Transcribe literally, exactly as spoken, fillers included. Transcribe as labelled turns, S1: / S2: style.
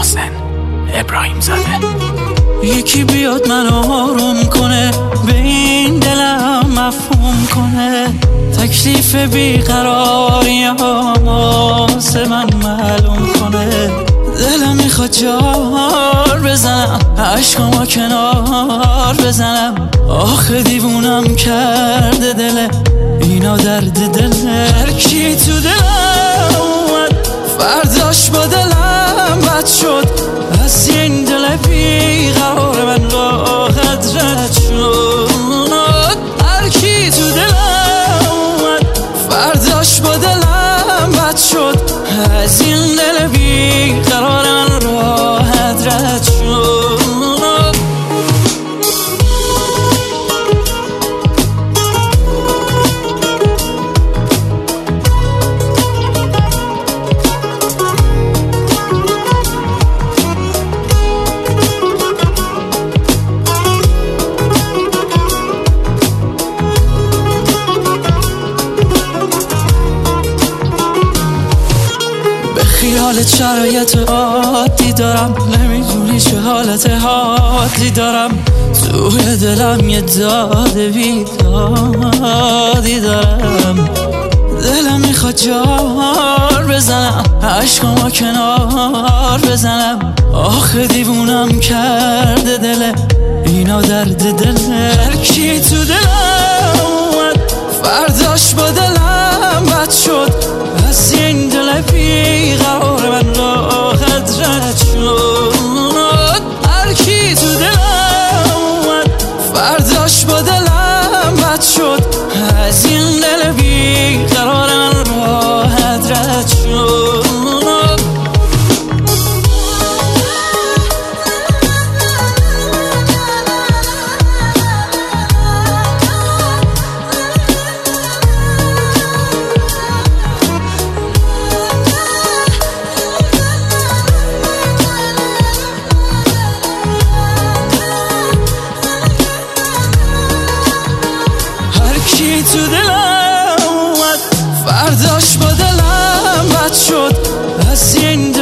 S1: محسن ابراهیم زاده.
S2: یکی بیاد منو آروم کنه، به این دلم مفهوم کنه، تکلیف بیقراری واسه من معلوم کنه. دلم میخواد جار بزنم، عشقامو کنار بزنم، آخه دیوونم کرده دل اینا درد دله. هر کی تو دلم اومد فرداش با دلم بد شد، از این دل بیقرار من راحت رد شد. هر کی تو دلم اومد فرداش با دلم بد شد، از این دل بیقرار من راحت رد شد. خیالت شرایط عادی دارم، نمیدونی چه حالت حادی دارم، توی دلم یه داد بیدادی دارم. دلم میخواد جار بزنم، عشقامو کنار بزنم، آخه دیوونم کرده دل اینا درد دله. هر کی تو دلم اومد فرداش با دلم بد شد، از این دل بیقرار من راحت رد شد. هر کی تو دلم اومد فرداش با دلم بد شد، از این دل بیقرار من راحت رد شد. کی تو دلم اومد فرداش با دلم بد شد، از این